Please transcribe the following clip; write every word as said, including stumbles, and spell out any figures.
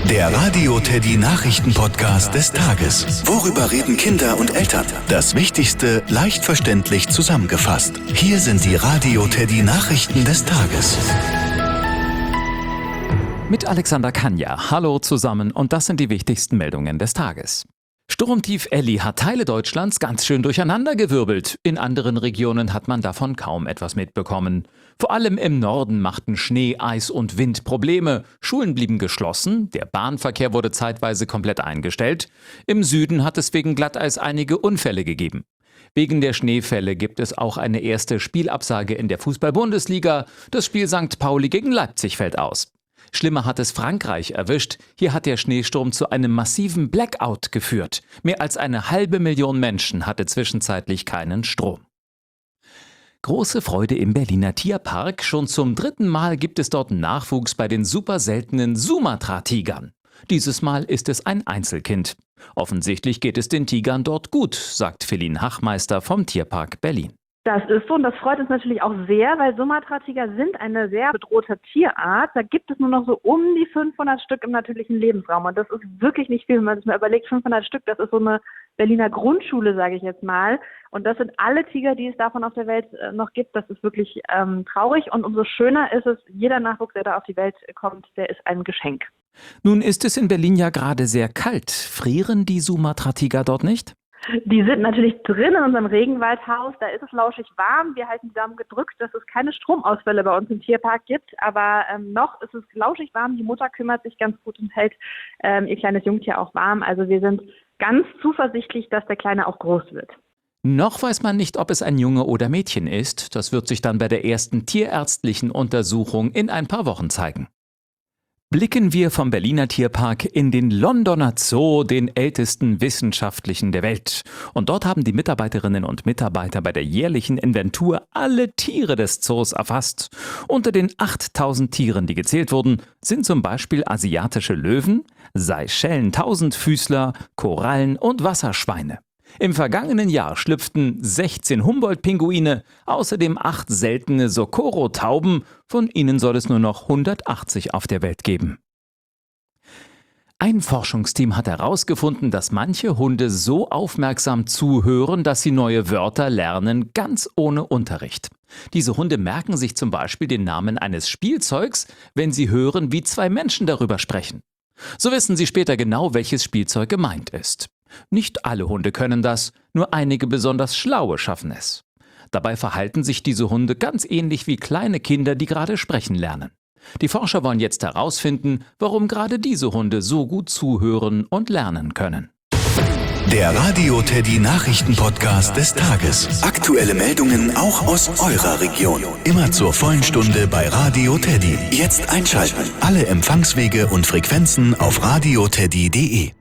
Der Radio Teddy Nachrichten-Podcast des Tages. Worüber reden Kinder und Eltern? Das Wichtigste leicht verständlich zusammengefasst. Hier sind die Radio Teddy Nachrichten des Tages. Mit Alexander Kanja. Hallo zusammen und das sind die wichtigsten Meldungen des Tages. Sturmtief Elli hat Teile Deutschlands ganz schön durcheinandergewirbelt. In anderen Regionen hat man davon kaum etwas mitbekommen. Vor allem im Norden machten Schnee, Eis und Wind Probleme. Schulen blieben geschlossen, der Bahnverkehr wurde zeitweise komplett eingestellt. Im Süden hat es wegen Glatteis einige Unfälle gegeben. Wegen der Schneefälle gibt es auch eine erste Spielabsage in der Fußball-Bundesliga. Das Spiel Sankt Pauli gegen Leipzig fällt aus. Schlimmer hat es Frankreich erwischt. Hier hat der Schneesturm zu einem massiven Blackout geführt. Mehr als eine halbe Million Menschen hatte zwischenzeitlich keinen Strom. Große Freude im Berliner Tierpark. Schon zum dritten Mal gibt es dort Nachwuchs bei den super seltenen Sumatra-Tigern. Dieses Mal ist es ein Einzelkind. Offensichtlich geht es den Tigern dort gut, sagt Feline Hachmeister vom Tierpark Berlin. Das ist so und das freut uns natürlich auch sehr, weil Sumatra-Tiger sind eine sehr bedrohte Tierart. Da gibt es nur noch so um die fünfhundert Stück im natürlichen Lebensraum und das ist wirklich nicht viel, wenn man sich mal überlegt, fünfhundert Stück, das ist so eine Berliner Grundschule, sage ich jetzt mal. Und das sind alle Tiger, die es davon auf der Welt äh, noch gibt. Das ist wirklich ähm, traurig und umso schöner ist es, jeder Nachwuchs, der da auf die Welt kommt, der ist ein Geschenk. Nun ist es in Berlin ja gerade sehr kalt. Frieren die Sumatra-Tiger dort nicht? Die sind natürlich drin in unserem Regenwaldhaus, da ist es lauschig warm. Wir halten die Daumen gedrückt, dass es keine Stromausfälle bei uns im Tierpark gibt. Aber ähm, noch ist es lauschig warm. Die Mutter kümmert sich ganz gut und hält ähm, ihr kleines Jungtier auch warm. Also wir sind ganz zuversichtlich, dass der Kleine auch groß wird. Noch weiß man nicht, ob es ein Junge oder Mädchen ist. Das wird sich dann bei der ersten tierärztlichen Untersuchung in ein paar Wochen zeigen. Blicken wir vom Berliner Tierpark in den Londoner Zoo, den ältesten wissenschaftlichen der Welt. Und dort haben die Mitarbeiterinnen und Mitarbeiter bei der jährlichen Inventur alle Tiere des Zoos erfasst. Unter den achttausend Tieren, die gezählt wurden, sind zum Beispiel asiatische Löwen, Seychellen-Tausendfüßler, Korallen und Wasserschweine. Im vergangenen Jahr schlüpften sechzehn Humboldt-Pinguine, außerdem acht seltene Socorro-Tauben, von ihnen soll es nur noch hundertachtzig auf der Welt geben. Ein Forschungsteam hat herausgefunden, dass manche Hunde so aufmerksam zuhören, dass sie neue Wörter lernen, ganz ohne Unterricht. Diese Hunde merken sich zum Beispiel den Namen eines Spielzeugs, wenn sie hören, wie zwei Menschen darüber sprechen. So wissen sie später genau, welches Spielzeug gemeint ist. Nicht alle Hunde können das, nur einige besonders Schlaue schaffen es. Dabei verhalten sich diese Hunde ganz ähnlich wie kleine Kinder, die gerade sprechen lernen. Die Forscher wollen jetzt herausfinden, warum gerade diese Hunde so gut zuhören und lernen können. Der Radio Teddy Nachrichten-Podcast des Tages. Aktuelle Meldungen auch aus eurer Region. Immer zur vollen Stunde bei Radio Teddy. Jetzt einschalten. Alle Empfangswege und Frequenzen auf radioteddy punkt de.